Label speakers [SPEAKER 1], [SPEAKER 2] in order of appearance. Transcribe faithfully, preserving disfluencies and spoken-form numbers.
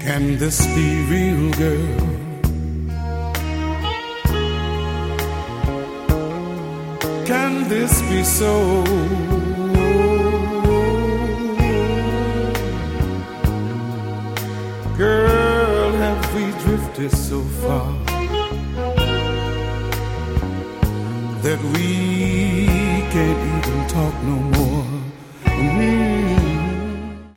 [SPEAKER 1] Can this be real, girl? Can this be so? Girl, have we drifted so far that we can't even talk no more? Mm-hmm.